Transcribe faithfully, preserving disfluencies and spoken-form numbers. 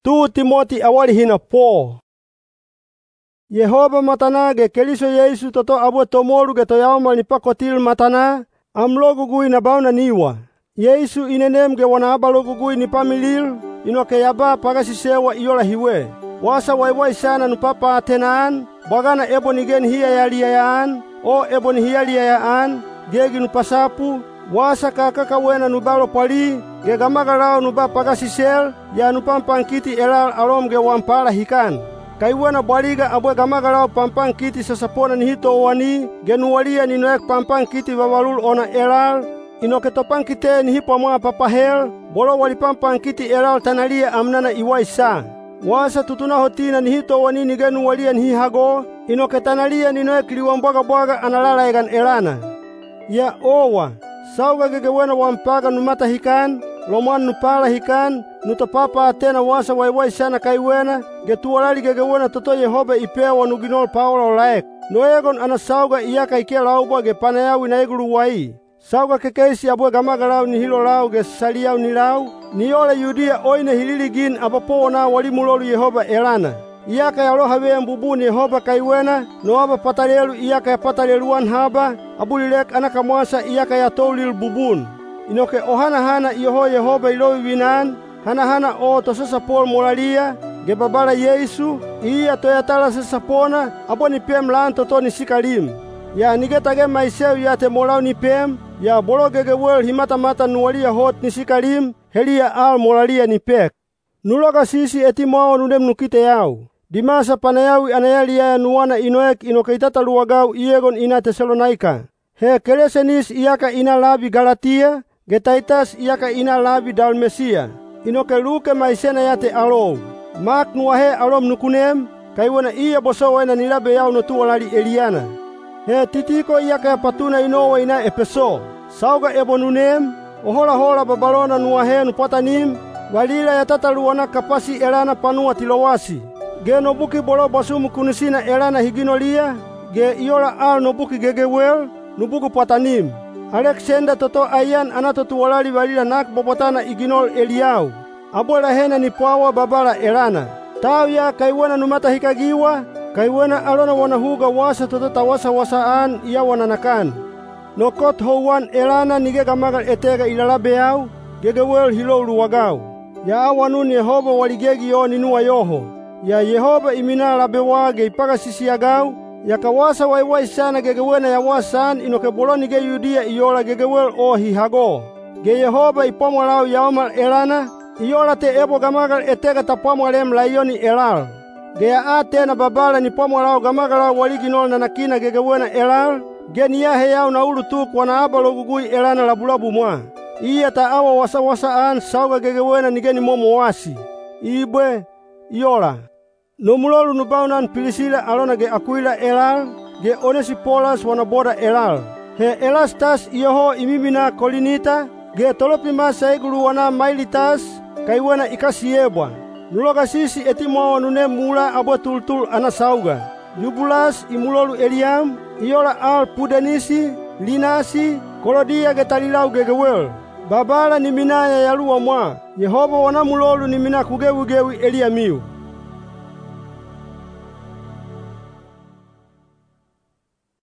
tu Timoti awali hina po. Yehova matana ge Keliso Yesu toto abue tomolu ge toyaoma ni pakotil matana, amlogugui na bauna niwa. Yesu inenem ge wana abalogugui ni pamilil, inoke yaba pagasisewa iola hiwe. Wasa waiwai sana nupapa atenaan, bagana eboni gen hiya yaliyayaan, o eboni hiya liyayaan, gegi nupasapu, wasa kakaka wena nubalo pali, ge gamagalao nuba pagasisel, ya nupampankiti elal alom ge wampala hikan. Kaiwena bwaliga abwe gamagalao pampankiti sasapona nihito wani, ge nuwalia ninoek pampankiti babalul ona elal, inoke topankite nihipo mwa papahel, bolo wali pampankiti elal tanalia amnana iwaisa. Wasa tutuna hotina nihito wani nigenu walia nihihago, inoke tanalia ninoek liwamboga boga analala egan elana. Ya owa, sauga gegewena wampaga numata hikan, lomwan nupala hikan, nutapapa atena wasa waiwai sana kaiwena, getuwalali gegewena toto Yehova ipewa nuginol paola olaek. Noegon ana sauga iyaka ike lauba ge panayawi na egulu wai. Sauga kekeisi abwe gamagalao ni hilo lau ge saliau ni lau, ni ole Yudia oine hililigin abapo na walimulolu Yehova elana. Iyaka ya loha wea mbubuni Yehova kaiwena, noaba patalelu iyaka ya pataleluan haba, abulilek anaka mwasa iyaka ya toulil bubun. Inoke ohana hana iyoho Yehova ilowi winan, hana hana o to sasapol molalia, ge babala Yesu, iya to yatala sasapona, abo ni pem lan toto ni sikalim. Ya nigetage maiseu ya te molau ni pem, ya bolo gege wel himata mata nuwalia hot ni sikalim, helia al molalia ni pek. Nuloga sisi eti mao nudem nukite yau. Dimasa panayawi anayali ya nuwana inoek inokeitata luwagau iegon ina Tesalonaika. He Kelesenis iyaka ina labi Galatia, Getaitas iyaka ina labi Dalmesia. Inoke luke maisena yate alou. Mak nuwahe alom nukunem, kaiwana iya boso wena nilabe yau notu walali Eliana. He Titiko iyaka ya patuna inowa ina Epeso. Sauga ebonunem, ohola hola babalona nuwahe nupatanim, walila ya tataluwana kapasi elana panua tilowasi. Ge nobuki bolo basumu kunisina elana higinolia, ge iola al nobuki gegewel, nubuku patanim. Alexander toto ayan anatotu walali walila nak bobotana iginol Eliau. Abola hena ni pawa babala elana. Tawya kaiwana numata hikagiwa, kaiwana alona wanahuga wasa toto tawasa wasaan iya wananakan. Nokot howan elana nige gamagal etega ilalabeau, gegewel hilo luwagau. Ya awanun Yehova waligegi yo ninuwa yoho. Ya Yehova imina labewa ge ipaga sisiagau, ya kawasa waiwai sana gegewena ya wasan inoke boloni ge Yudia iola gegewel o hihago. Ge Yehova ipomwalau yaomal elana, iola te ebo gamagal etega tapomwalem layoni elal. Ge ya atena babala ni pomwalau gamagal waliginol nanakina gegewena elal, ge niyahe yau na ulutuk wana abalogugui elana labulabu mwa. Iya ta awa wasa-wasaan sauga gegewena nigeni momo wasi. Ibwe, iola. Nomulolu nubaunan Pilisila alona ge Aquila elal, ge Onesipolas wanaboda elal. He Elastas iyoho imimina Kolinita, ge Tolopimas saigulu wana Mailitas, kaiwena ikasiebwa. Nuloga sisi etimoa nune mula abwa tultul ana sauga. Yubulas imulolu Eliam, iola al Pudenisi, Linasi, Kolodia ge talilau gegewel. Babala ni minaya yaluwa mwa, Yehova wana mulolu ni mina kugewi-gewi Eliamiu.